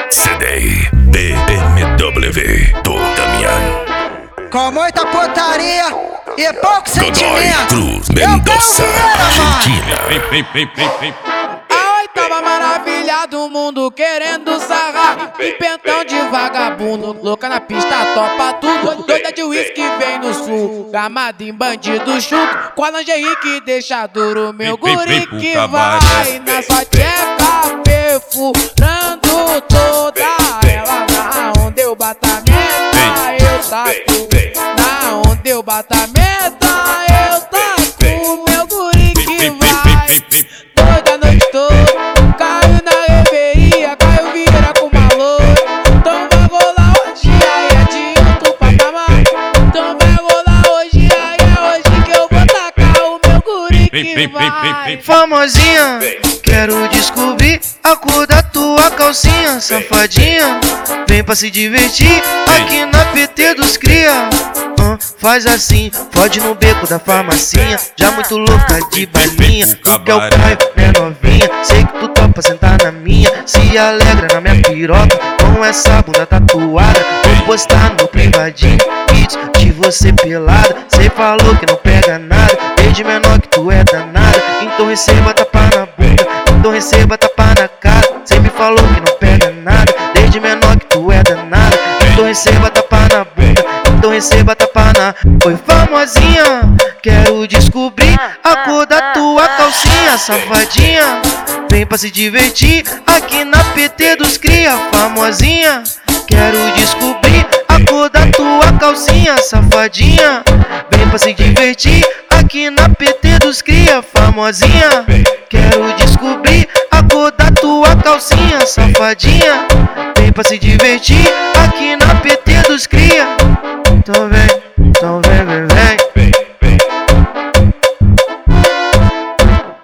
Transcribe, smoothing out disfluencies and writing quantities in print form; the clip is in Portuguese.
CD BMW do Damian. Com muita putaria e pouco Godoy sentimento. Cruz Mendoza, Argentina. A oitava maravilha do mundo querendo sarrar. E pentão de vagabundo, louca na pista, topa tudo. Doida de uísque vem no sul, gamada em bandido chuco. Com a lingerie que deixa duro, meu guri que vai na sua tcheca, perfurando toda ela. Na onda eu bato a meta, eu taco. Na onda eu bato a meta, eu taco. Meu guri que vai toda a noite toda. Caiu na reveria, caiu vira com uma loura. Então vai rolar hoje, aí adianta o patamar. Então vai rolar hoje, aí é hoje que eu vou tacar o meu guri que vai. Famosinha, quero descobrir a cor da tua calcinha. Safadinha, vem pra se divertir aqui na PT dos cria. Faz assim, fode no beco da farmacinha. Já muito louca de balinha, tu quer o pai, minha novinha. Sei que tu topa sentar na minha, se alegra na minha piroca com essa bunda tatuada. Vou postar no privadinho vídeos de você pelada. Cê falou que não pega nada, desde menor que tu é danada. Então receba tapa na bunda, então receba tapa na cara. Cê me falou que não pega nada, desde menor que tu é danada. Então receba tapa na bunda, então receba tapa na... Oi famosinha, quero descobrir a cor da tua calcinha. Safadinha, vem pra se divertir aqui na PT dos cria. Famosinha, quero descobrir a cor da tua calcinha. Safadinha, vem pra se divertir aqui na PT dos cria. Famosinha, quero descobrir a cor da tua calcinha. Safadinha, vem pra se divertir aqui na PT